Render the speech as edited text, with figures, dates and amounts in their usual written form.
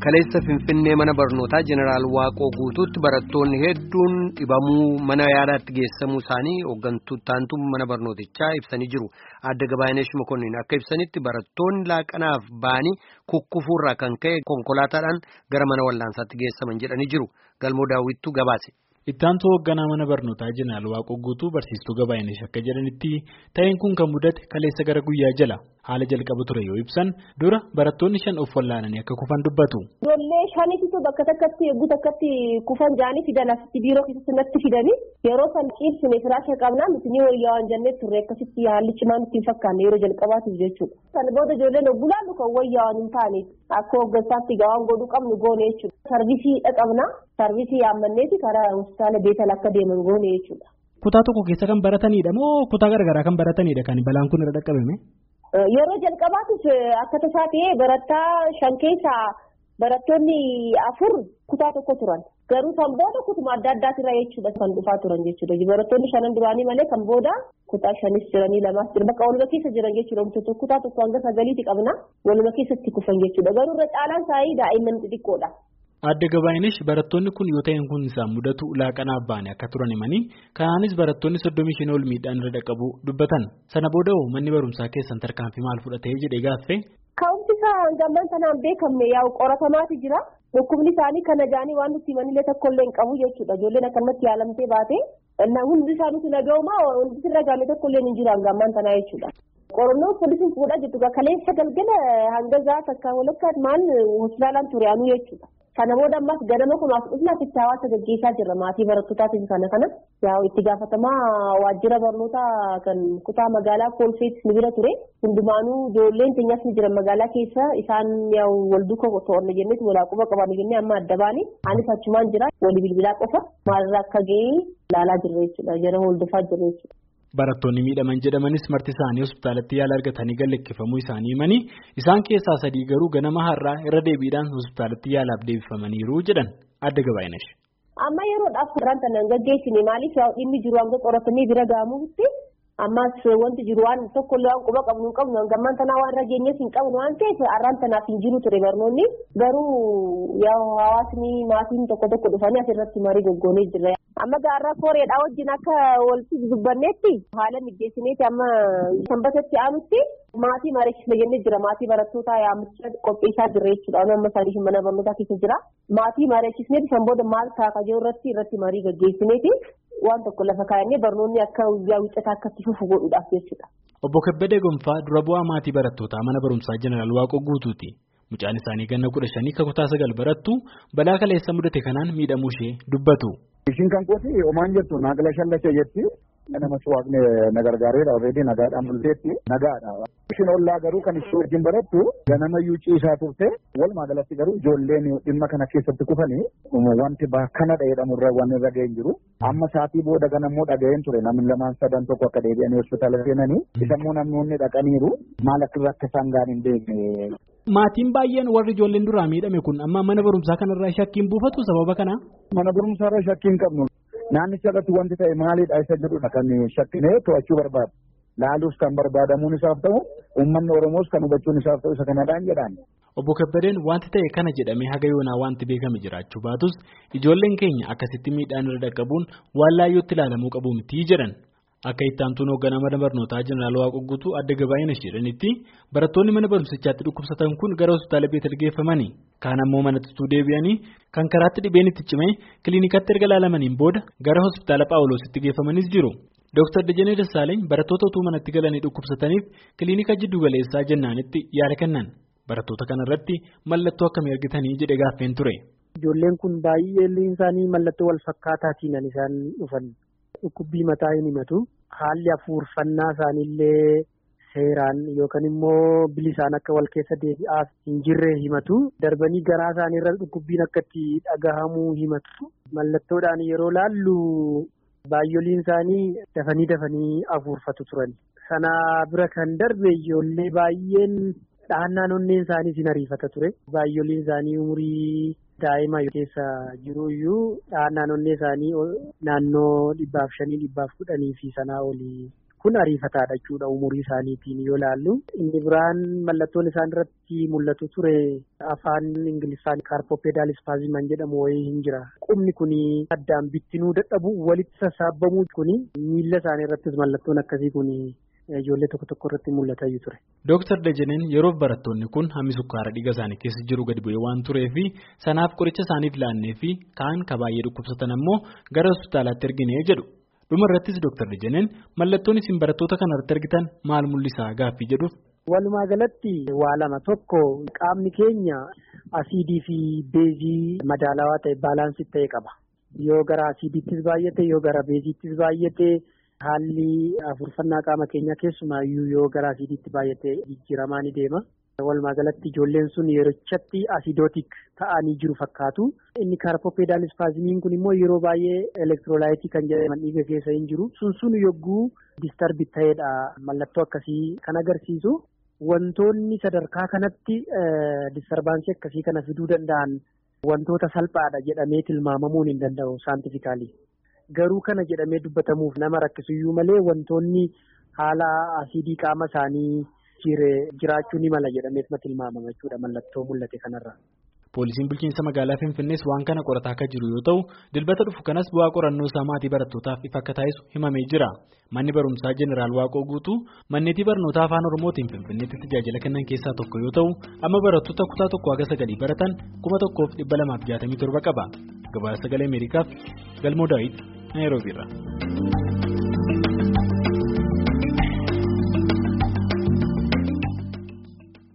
Kaleessa Finfinnee mana barnootaa Jeneraal Waaqoo guutuutti barattoonni hedduun dhibamuu mana yaalaatti geessamuu isaanii hooggantuutaantu mana barnootichaa ibsanii jiru. Adda Gabaayinesh Mokonnin akka ibsanitti barattoonni laaqanaaf ba'anii kukkufuurraa kan ka'e konkolaataadhaan gara mana wal'aansaatti geessaman jedhanii jiru. Galmoo Daawwittuu gabaase. Ittaantu hoogganaa mana barnootaa Jeneraal Waaqoo guutuu barsiistuu Gabaayinesh akka jedhanitti ta'een kun kan mudate kaleessa gara guyyaa jala haala jalqabu ture yoo ibsan dura barattoonni 5 of wallaananii akka kufan dubbatu. Ijoollee 5tu bakka takkatti eeguu takkatti kufan jaanii fidan asitti biiroo keessatti natti fidanii yeroo san ciibsine firaasha qabnaa nuti ni wayyaa waan jennee turre akkasitti haalli cimaan nutti hin fakkaanne yeroo jalqabaatiif jechuudha. Kan booda ijoolleen obbulaannu kan wayyaa waan hin taane akka hooggansaatti gawaan godhuu qabnu goone jechuudha. Sarvisii dhaqabnaa sarvisii yaammanneeti karaa hospitaala Beetal akka deeman goone jechuudha. Kutaa tokko keessa kan baratanidha moo kutaa garaagaraa kan baratanidha kan balaan kun irra dhaqqabame? Yeroo jalqabaatiif akka tasaa ta'ee barataa 5 keessaa barattoonni 4 kutaa tokko turan. Garuu kan booda kutuma adda addaatirra jechuudha kan dhufaa turan jechuudha. Barattoonni 5 duraanii malee kan booda kutaa 5 jiranii 2 jiran bakka waluma keessa jiran jechuudha. Kutaa tokko hanga 9 qabna waluma keessatti kufan jechuudha. Garuu irra caalaan isaanii daa'imman xixiqqoodha. Adda Gabaayinesh barattoonni kun yoo ta'een kun isaan mudatu laaqanaaf ba'anii akka turan himanii kanaanis barattoonni 35 ol miidhaan irra dhaqqabu dubbatan. Sana booda manni barumsaa keessan tarkaanfii maal fudhatee jedhee gaaffee. Ka'umsi isaa hangamman sanaan beekamne yaa'u qoratamaati jira. Dhukkubni isaanii kana jaanii waan nuti himanillee tokkollee hin qabu jechuudha. Ijoolleen akkanumatti yaalamtee baate hundi isaaniitu naga'umaa hundi irra gaame tokkollee hin jiru hangamman sanaa jechuudha. Qorannoo poolisiin fuudhaa jirtu kaleessa galgala hanga zaata akka walakkaatti maal hospitaalaan ture anuu jechuudha. Kana booda ammas ganama kunaaf dhufnaa itti hawaasa gaggeessaa jirra maatii barattootaatiif kana yaa'u itti gaafatamaa waajjira barnootaa kan kutaa magaalaa Koolfeet ni bira ture hundumaanuu ijoolleen keenyas ni jiran magaalaa keessa isaan yaa'u wal duuka to'anne jenneetu walaa quba qabanne jennee amma adda baanii anis achumaan jira walii bilbilaa qofa maalirraa akka ga'e ilaalaa jirra jechuudha jara hordofaa jirra jechuudha. Barattoonni miidhaman jedhamanis marti isaanii hospitaalatti yaala argatanii galleeffamuu isaanii himanii isaan keessaa 3 garuu ganama har'aa irra deebiidhaan hospitaalatti yaalaaf deebifamaniiru jedhan Adda Gabaayinesh. Amma yeroodhaaf irraan tanaan gaggeessine maaliif dhimmi jiru hanga qoratamee bira ga'amuutti ammas wanti jiru waan tokkollee waan quba qabnu hin qabnu hangammaan tanaa waan rageenyas hin qabnu waan ta'eef har'aan tanaaf hin jiru ture barnoonni garuu hawaasni maatiin tokko dhufanii asirratti marii goggoonee jirra. Amma gaarraa kooreedhaa wajjin akka walitti dubbanneetti haala mijeessineeti amma sanbatatti aanutti maatii mareechisne jennee jira maatii barattootaa yaamicha qopheessaa jirra jechuudha. Amma isaanii mana barnootaa keessa jira maatii mareechisneeti san booda maal ta'a yoo irratti marii gaggeessineeti waan tokko lafa kaayannee barnoonni akka guyyaa wixataa akkatti fufu godhuudhaaf jechuudha. Obbo Kabbadee Gonfaa dura bu'aa maatii barattootaa mana barumsaa Jeneraal Waaqoo guutuuti. Mucaan isaanii ganna 15 kan kutaa 9 barattu balaa kaleessa mudate kanaan miidhamuu ishee dubbatu. Ishiin kan kooti homaan jettu naagala shallashee jetti nama waaqni nagargaareedha alreedii nagaadhaan bulteetti nagaadha. Ishiin ollaa garuu kan ishee wajjin barattu ganama yuucii isaa turte walumaa galatti garuu ijoolleen dhimma kana keessatti kufanii wanti bakkana jedhamurra waan irra ga'een jiru. Amma saatii booda ganammoo dhaga'een ture namni 2-3 tokko akka deebi'anii hospitaala seenanii isammoo namoonni dhaqaniiru maal akka irratti isaan ga'an hin beekne. Maatiin baay'een warri ijoolleen duraa miidhame kun amma mana barumsaa kanarraa shakkiin buufatu sababa kana. Mana barumsaarraa shakkiin qabnu naannicha irratti wanti ta'e maalidha isa jedhudha kan shakkinee to'achuu barbaadu. Laaluus kan barbaadamuun isaaf ta'u uummanni Oromoos kan hubachuun isaaf ta'u isa kanadhaan jedhaan. Obbo Kabbadeen wanti ta'e kana jedhamee haga yoonaa wanti beekame jiraachuu baatus ijoolleen keenya akkasitti miidhaan irra dhaqqabuun waan laayyootti ilaalamuu qabu miti jedhan. Akka ittaantuun hoogganaa mana barnootaa Jeneraal Waaqoo guutuu Adda Gabaayinesh jedhanitti barattoonni mana barumsichaatti dhukkubsatan kun gara hospitaala Beetal geeffamanii kaan ammoo manatti deebi'anii kan karaatti dhibeen itti cimee kiliinikatti erga laalamaniin booda gara hospitaala Phaawulositti geeffamanis jiru. Dr. Dajanee Dassaaleny barattoota utuu manatti galanii dhukkubsataniif kiliinika jiddu galeessaa jennaanitti yaada kennan. Barattoota kanarratti mallattoo akkamii argitanii jedhee gaaffeen ture. Ijoolleen kun baay'een isaanii mallattoo wal fakkaataatiin isaan dhufan. Dhukkubbii mataa hin himatu haalli hafuurfannaa isaaniillee seeraan yookaan immoo bilisaan akka wal keessa deebi'aaf hin jirre himatu darbanii garaa isaaniirra dhukkubbiin akka itti dhagahamuu himatu mallattoodhaan yeroo laallu baay'oliin isaanii dafanii hafuurfatu turan sana bira kan darbe ijoollee baay'een dhahannaan onneen isaanii sin ariifata ture baay'oliin isaanii umurii daa'ima keessa jiru iyyuu dhahannaan onnee isaanii naannoo 500-10 fi sanaa olii kun ariifataadha jechuudha umurii isaaniitiin yoo ilaallu. Inni biraan mallattoon isaan irratti mul'atu ture afaan Ingiliffaan kaarpoopeedaal ispaazimii jedhamu wayii hin jira. Qubni kun addaan bittinuu dadhabu walitti sassaabamuu kun miila isaanii irrattis mallattoon akkasii kun ijoollee tokko tokko irratti mul'ataa ture. Dooktar Dajaneen yeroo barattoonni kun hammi sukkaara dhiiga isaanii keessa jiru gadi bu'ee waan tureefi sanaaf qoricha isaaniif laannee fi kaan ka baay'ee dhukkubsatan ammoo gara hospitaalaatti erginee jedhu. Dhuma irrattis Dooktar Dajaneen mallattoon isin barattoota kanarratti argitan maal mul'isaa gaaffii jedhuuf. Walumaa galatti waa lama tokko qaamni keenya asiidii fi beezii madaalawaa ta'e baalaansii ta'e qaba. Yoo gara asiidiittis baay'ate yoo gara beeziittis baay'ate haalli afurfannaa qaama keenyaa keessumaayyuu yoo gara asiidiitti baay'ate jijjiiramaa ni deema. Walumaa galatti ijoolleen sun yerochatti asiidootik ta'anii jiru fakkaatu. Inni kaarpoopeedaal ispaazimiin kun immoo yeroo baay'ee elektiroolaayitii kan jedhaman dhiiga keessa hin jiru. Sun yogguu distarbi ta'edha mallattoo akkasii kan agarsiisu. Wantoonni sadarkaa kanatti distarbansii akkasii kana fiduu danda'an wantoota salphaadha jedhamee tilmaamamuun hin danda'u saayintifikaalii. Garuu kana jedhamee dubbatamuuf nama rakkisuyyuu malee wantoonni haala asiidii qaama isaanii jiraachuu ni mala jedhameetuma tilmaamama jechuudha mallattoo mul'ate kanarra. Poolisiin bulchiinsa magaalaa Finfinnees waan kana qorataa akka jiru yoo ta'u dilbata dhufu kanas bu'aa qorannoo isaa maatii barattootaaf ifa akka taasisu himamee jira. Manni barumsaa Jeneraal Waaqoo Guutuu manneetii barnootaa afaan Oromootiin Finfinneetti tajaajila kennan keessaa tokko yoo ta'u amma barattoota kutaa 1-9 baratan 1267 qaba. Gabaasa Sagalee Ameerikaaf Galmoo Daawit Naayiroobiirra.